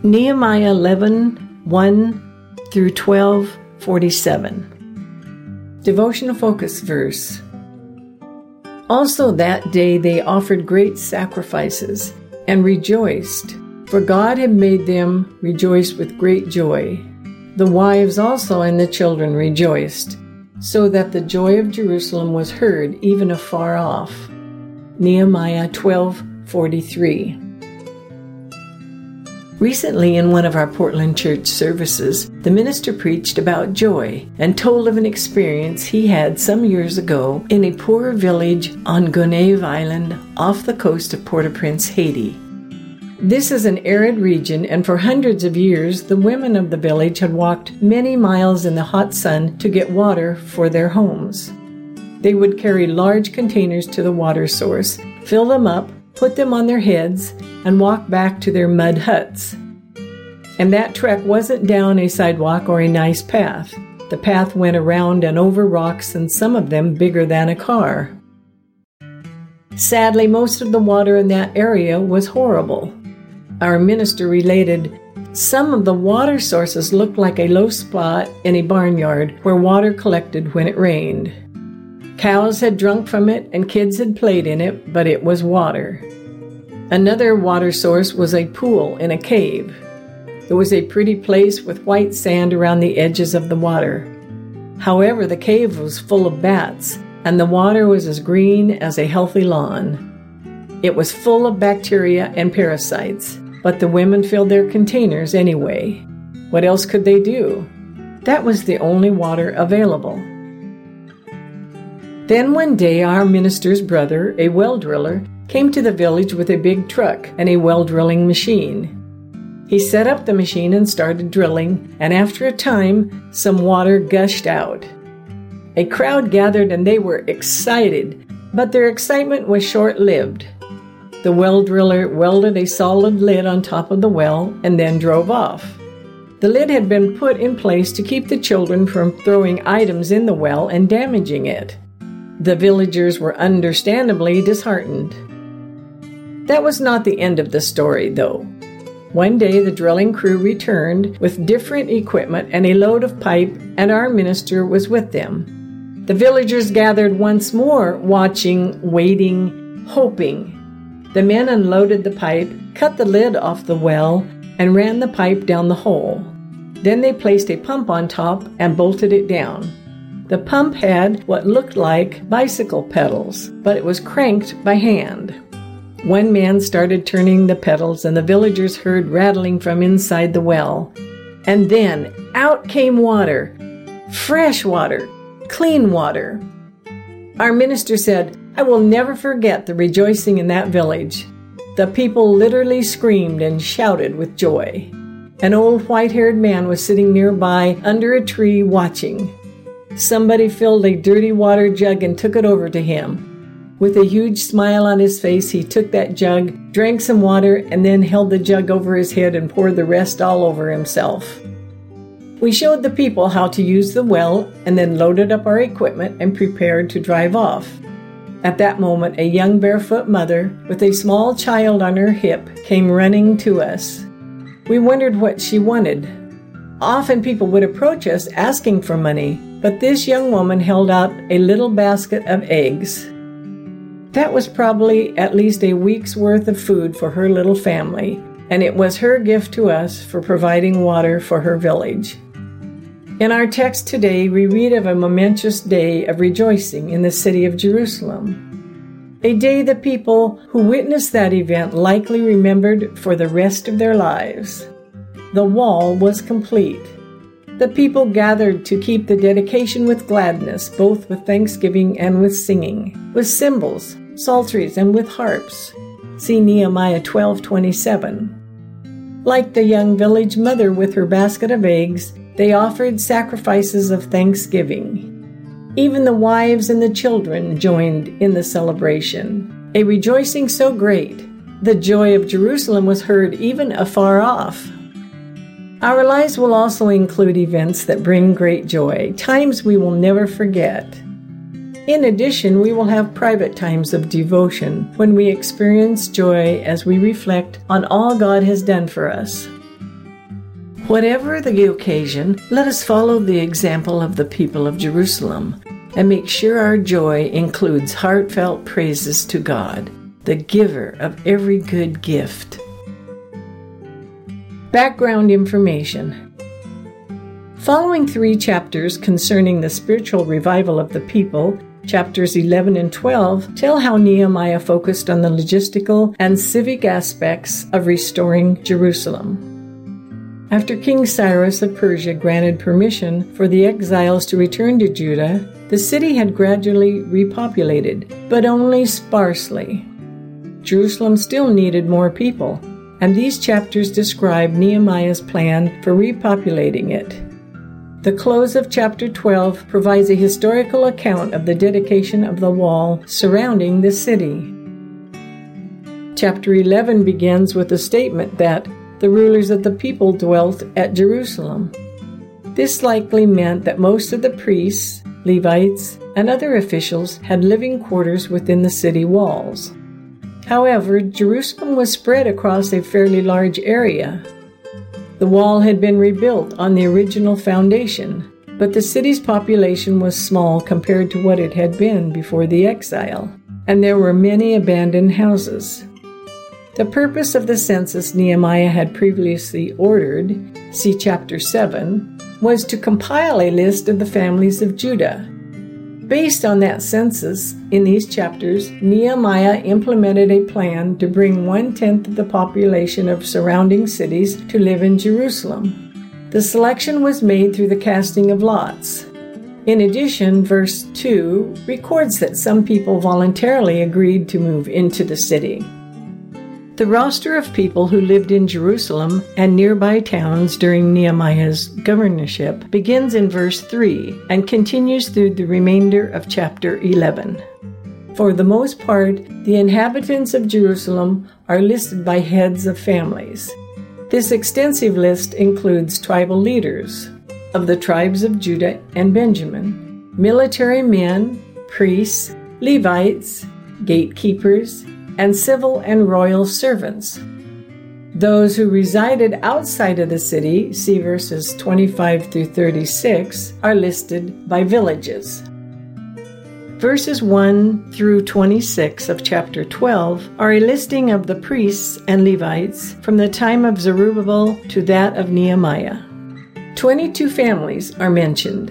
Nehemiah 11:1 through 12:47. Devotional focus verse. Also that day they offered great sacrifices and rejoiced, for God had made them rejoice with great joy. The wives also and the children rejoiced, so that the joy of Jerusalem was heard even afar off. Nehemiah 12:43. Recently, in one of our Portland church services, the minister preached about joy and told of an experience he had some years ago in a poor village on Gonave Island off the coast of Port-au-Prince, Haiti. This is an arid region, and for hundreds of years, the women of the village had walked many miles in the hot sun to get water for their homes. They would carry large containers to the water source, fill them up, put them on their heads, and walk back to their mud huts. And that trek wasn't down a sidewalk or a nice path. The path went around and over rocks, and some of them bigger than a car. Sadly, most of the water in that area was horrible. Our minister related, some of the water sources looked like a low spot in a barnyard where water collected when it rained. Cows had drunk from it and kids had played in it, but it was water. Another water source was a pool in a cave. It was a pretty place with white sand around the edges of the water. However, the cave was full of bats, and the water was as green as a healthy lawn. It was full of bacteria and parasites, but the women filled their containers anyway. What else could they do? That was the only water available. Then one day our minister's brother, a well driller, came to the village with a big truck and a well drilling machine. He set up the machine and started drilling, and after a time, some water gushed out. A crowd gathered and they were excited, but their excitement was short-lived. The well driller welded a solid lid on top of the well and then drove off. The lid had been put in place to keep the children from throwing items in the well and damaging it. The villagers were understandably disheartened. That was not the end of the story, though. One day the drilling crew returned with different equipment and a load of pipe, and our minister was with them. The villagers gathered once more, watching, waiting, hoping. The men unloaded the pipe, cut the lid off the well, and ran the pipe down the hole. Then they placed a pump on top and bolted it down. The pump had what looked like bicycle pedals, but it was cranked by hand. One man started turning the pedals, and the villagers heard rattling from inside the well. And then out came water. Fresh water. Clean water. Our minister said, "I will never forget the rejoicing in that village. The people literally screamed and shouted with joy. An old white-haired man was sitting nearby under a tree watching. Somebody filled a dirty water jug and took it over to him. With a huge smile on his face, he took that jug, drank some water, and then held the jug over his head and poured the rest all over himself." We showed the people how to use the well and then loaded up our equipment and prepared to drive off. At that moment, a young barefoot mother with a small child on her hip came running to us. We wondered what she wanted. Often people would approach us asking for money, but this young woman held out a little basket of eggs. That was probably at least a week's worth of food for her little family, and it was her gift to us for providing water for her village. In our text today, we read of a momentous day of rejoicing in the city of Jerusalem. A day the people who witnessed that event likely remembered for the rest of their lives. The wall was complete. The people gathered to keep the dedication with gladness, both with thanksgiving and with singing, with cymbals, psalteries, and with harps. See Nehemiah 12:27. Like the young village mother with her basket of eggs, they offered sacrifices of thanksgiving. Even the wives and the children joined in the celebration, a rejoicing so great, the joy of Jerusalem was heard even afar off. Our lives will also include events that bring great joy, times we will never forget. In addition, we will have private times of devotion when we experience joy as we reflect on all God has done for us. Whatever the occasion, let us follow the example of the people of Jerusalem and make sure our joy includes heartfelt praises to God, the giver of every good gift. Background information. Following 3 chapters concerning the spiritual revival of the people, chapters 11 and 12 tell how Nehemiah focused on the logistical and civic aspects of restoring Jerusalem. After King Cyrus of Persia granted permission for the exiles to return to Judah, the city had gradually repopulated, but only sparsely. Jerusalem still needed more people, and these chapters describe Nehemiah's plan for repopulating it. The close of chapter 12 provides a historical account of the dedication of the wall surrounding the city. Chapter 11 begins with a statement that the rulers of the people dwelt at Jerusalem. This likely meant that most of the priests, Levites, and other officials had living quarters within the city walls. However, Jerusalem was spread across a fairly large area. The wall had been rebuilt on the original foundation, but the city's population was small compared to what it had been before the exile, and there were many abandoned houses. The purpose of the census Nehemiah had previously ordered, see chapter 7, was to compile a list of the families of Judah. Based on that census, in these chapters, Nehemiah implemented a plan to bring 1/10 of the population of surrounding cities to live in Jerusalem. The selection was made through the casting of lots. In addition, verse 2 records that some people voluntarily agreed to move into the city. The roster of people who lived in Jerusalem and nearby towns during Nehemiah's governorship begins in verse 3 and continues through the remainder of chapter 11. For the most part, the inhabitants of Jerusalem are listed by heads of families. This extensive list includes tribal leaders of the tribes of Judah and Benjamin, military men, priests, Levites, gatekeepers, and civil and royal servants. Those who resided outside of the city, see verses 25 through 36, are listed by villages. Verses 1 through 26 of chapter 12 are a listing of the priests and Levites from the time of Zerubbabel to that of Nehemiah. 22 families are mentioned.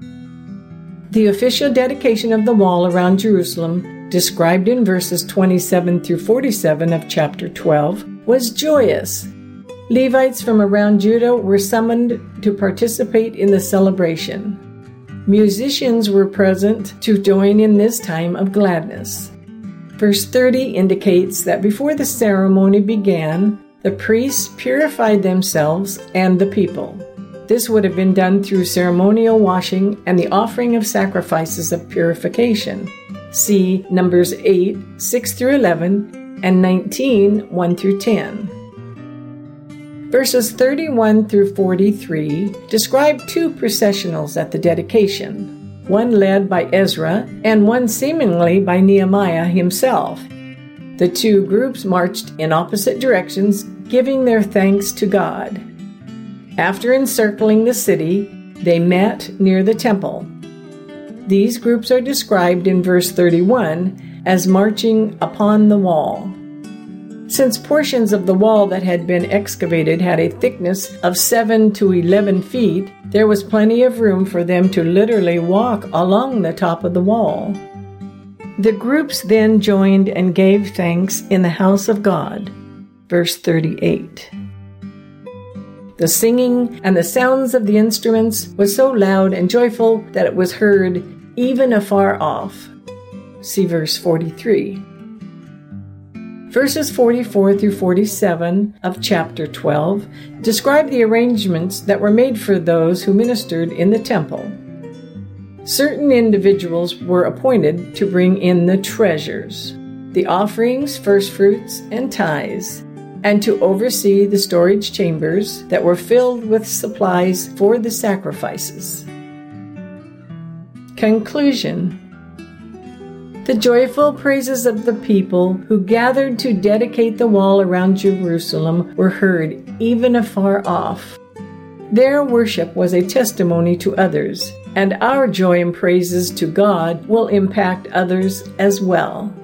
The official dedication of the wall around Jerusalem, described in verses 27 through 47 of chapter 12, was joyous. Levites from around Judah were summoned to participate in the celebration. Musicians were present to join in this time of gladness. Verse 30 indicates that before the ceremony began, the priests purified themselves and the people. This would have been done through ceremonial washing and the offering of sacrifices of purification. See Numbers 8, 6 through 11, and 19, 1 through 10. Verses 31 through 43 describe 2 processionals at the dedication, one led by Ezra and one seemingly by Nehemiah himself. The 2 groups marched in opposite directions, giving their thanks to God. After encircling the city, they met near the temple. These groups are described in verse 31 as marching upon the wall. Since portions of the wall that had been excavated had a thickness of 7 to 11 feet, there was plenty of room for them to literally walk along the top of the wall. The groups then joined and gave thanks in the house of God. Verse 38. The singing and the sounds of the instruments was so loud and joyful that it was heard even afar off. See verse 43. Verses 44 through 47 of chapter 12 describe the arrangements that were made for those who ministered in the temple. Certain individuals were appointed to bring in the treasures, the offerings, first fruits, and tithes, and to oversee the storage chambers that were filled with supplies for the sacrifices. Conclusion. The joyful praises of the people who gathered to dedicate the wall around Jerusalem were heard even afar off. Their worship was a testimony to others, and our joy and praises to God will impact others as well.